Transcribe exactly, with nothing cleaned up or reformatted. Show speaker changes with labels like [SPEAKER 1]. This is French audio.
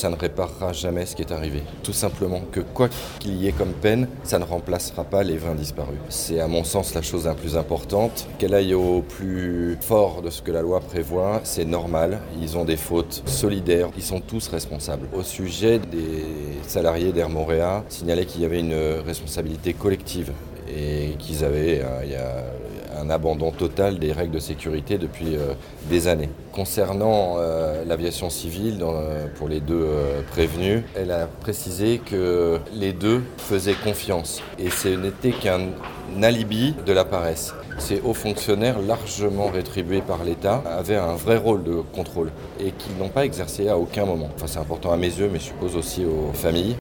[SPEAKER 1] ça ne réparera jamais ce qui est arrivé. Tout simplement que quoi qu'il y ait comme peine, ça ne remplacera pas les vingt disparus. C'est à mon sens la chose la plus importante. Qu'elle aille au plus fort de ce que la loi prévoit, c'est normal. Ils ont des fautes solidaires, ils sont tous responsables. Au sujet des salariés d'Air Moréa, signaler qu'il y avait une responsabilité collective et qu'ils avaient euh, il y a un abandon total des règles de sécurité depuis euh, des années. Concernant euh, l'aviation civile, dans, euh, pour les deux euh, prévenus, elle a précisé que les deux faisaient confiance et ce n'était qu'un alibi de la paresse. Ces hauts fonctionnaires, largement rétribués par l'État, avaient un vrai rôle de contrôle et qu'ils n'ont pas exercé à aucun moment. Enfin, c'est important à mes yeux, mais je suppose aussi aux familles.